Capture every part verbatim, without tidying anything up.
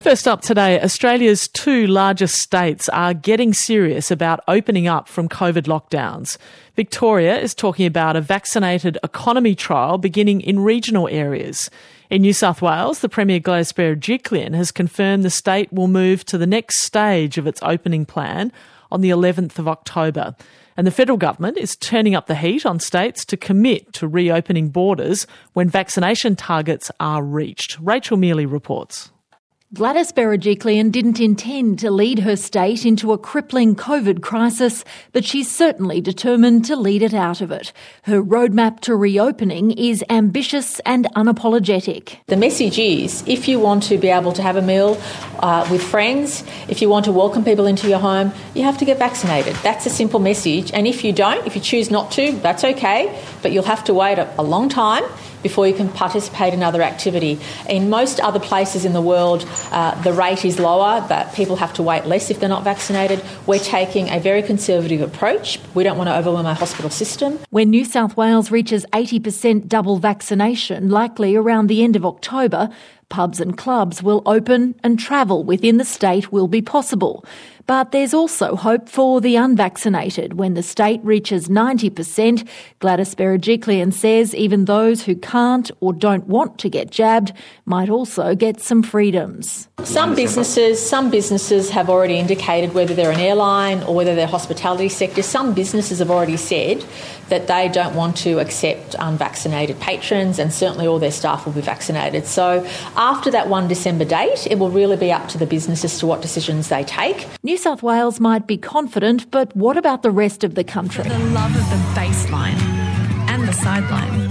First up today, Australia's two largest states are getting serious about opening up from COVID lockdowns. Victoria is talking about a vaccinated economy trial beginning in regional areas. In New South Wales, the Premier Gladys Berejiklian has confirmed the state will move to the next stage of its opening plan on the eleventh of October. And the federal government is turning up the heat on states to commit to reopening borders when vaccination targets are reached. Rachel Mealy reports. Gladys Berejiklian didn't intend to lead her state into a crippling COVID crisis, but she's certainly determined to lead it out of it. Her roadmap to reopening is ambitious and unapologetic. The message is, if you want to be able to have a meal uh, with friends, if you want to welcome people into your home, you have to get vaccinated. That's a simple message. And if you don't, if you choose not to, that's okay, but you'll have to wait a, a long time before you can participate in other activity. In most other places in the world, uh, the rate is lower, but people have to wait less if they're not vaccinated. We're taking a very conservative approach. We don't want to overwhelm our hospital system. When New South Wales reaches eighty percent double vaccination, likely around the end of October, pubs and clubs will open and travel within the state will be possible. But there's also hope for the unvaccinated. When the state reaches ninety percent, Gladys Berejiklian says even those who can't or don't want to get jabbed might also get some freedoms. Some businesses, some businesses have already indicated, whether they're an airline or whether they're hospitality sector, some businesses have already said that they don't want to accept unvaccinated patrons, and certainly all their staff will be vaccinated. So after that the first of December date, it will really be up to the business as to what decisions they take. New South Wales might be confident, but what about the rest of the country? The love of the baseline and the sideline.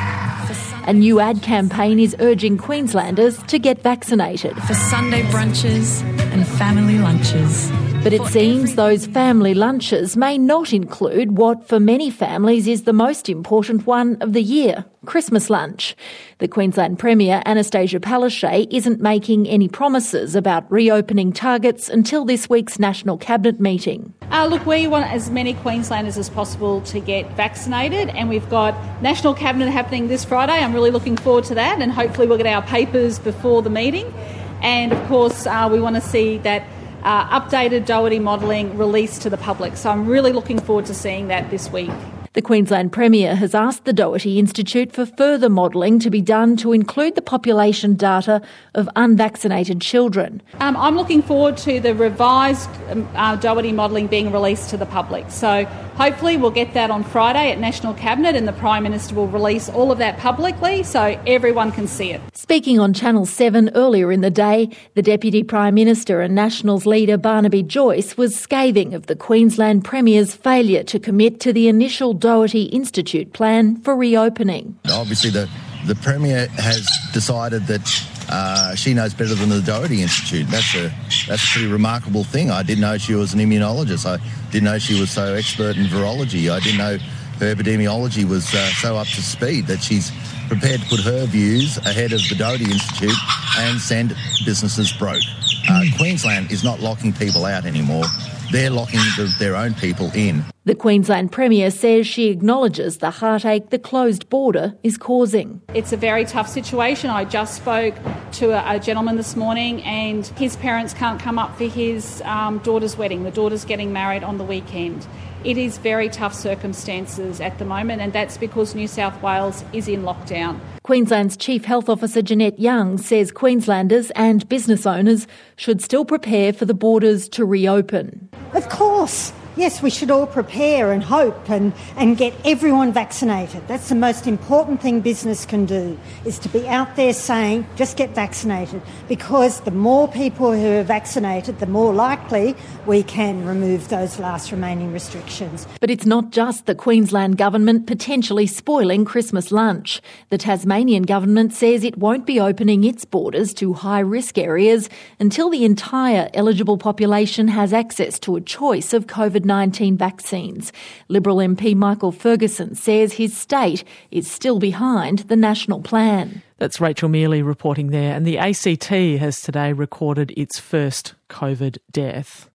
A new ad campaign is urging Queenslanders to get vaccinated. For Sunday brunches and family lunches. But it seems those family lunches may not include what for many families is the most important one of the year, Christmas lunch. The Queensland Premier, Anastasia Palaszczuk, isn't making any promises about reopening targets until this week's National Cabinet meeting. Uh, look, we want as many Queenslanders as possible to get vaccinated, and we've got National Cabinet happening this Friday. I'm really looking forward to that, and hopefully we'll get our papers before the meeting. And of course, uh, we want to see that Uh, updated Doherty modelling released to the public. So I'm really looking forward to seeing that this week. The Queensland Premier has asked the Doherty Institute for further modelling to be done to include the population data of unvaccinated children. Um, I'm looking forward to the revised um, uh, Doherty modelling being released to the public. So hopefully we'll get that on Friday at National Cabinet, and the Prime Minister will release all of that publicly so everyone can see it. Speaking on Channel seven earlier in the day, the Deputy Prime Minister and Nationals leader Barnaby Joyce was scathing of the Queensland Premier's failure to commit to the initial Doherty Institute plan for reopening. Obviously the, the Premier has decided that uh, she knows better than the Doherty Institute. That's a, that's a pretty remarkable thing. I didn't know she was an immunologist. I didn't know she was so expert in virology. I didn't know her epidemiology was uh, so up to speed that she's prepared to put her views ahead of the Doherty Institute and send businesses broke. Uh, Queensland is not locking people out anymore. They're locking the, their own people in. The Queensland Premier says she acknowledges the heartache the closed border is causing. It's a very tough situation. I just spoke to a, a gentleman this morning, and his parents can't come up for his um, daughter's wedding. The daughter's getting married on the weekend. It is very tough circumstances at the moment, and that's because New South Wales is in lockdown. Queensland's Chief Health Officer Jeanette Young says Queenslanders and business owners should still prepare for the borders to reopen. Of course. Yes, we should all prepare and hope and, and get everyone vaccinated. That's the most important thing business can do, is to be out there saying, just get vaccinated. Because the more people who are vaccinated, the more likely we can remove those last remaining restrictions. But it's not just the Queensland government potentially spoiling Christmas lunch. The Tasmanian government says it won't be opening its borders to high-risk areas until the entire eligible population has access to a choice of COVID nineteen vaccines. Liberal M P Michael Ferguson says his state is still behind the national plan. That's Rachel Mealy reporting there. And the A C T has today recorded its first COVID death.